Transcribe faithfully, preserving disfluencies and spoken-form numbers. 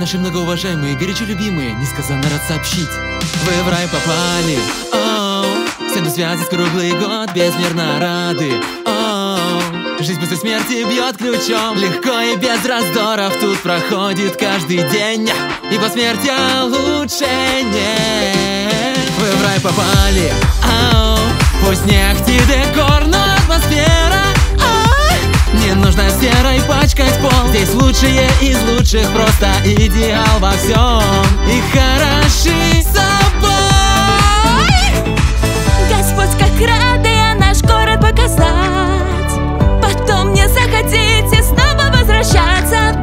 наши многоуважаемые, горячо любимые, несказанно рад сообщить: вы в рай попали, оу. Стену связать круглый год, безмерно рады, оу. Жизнь после смерти бьет ключом, легко и без раздоров тут проходит каждый день. И по смерти лучше нет. Вы в рай попали, оу. Пусть не ахти декор, но атмосфера, оу. Не нужно серой пачкать пол. Здесь лучшие из лучших, просто идеал во всем. И хороши собой. Господь, как рады я наш город показать. Потом не захотите снова возвращаться.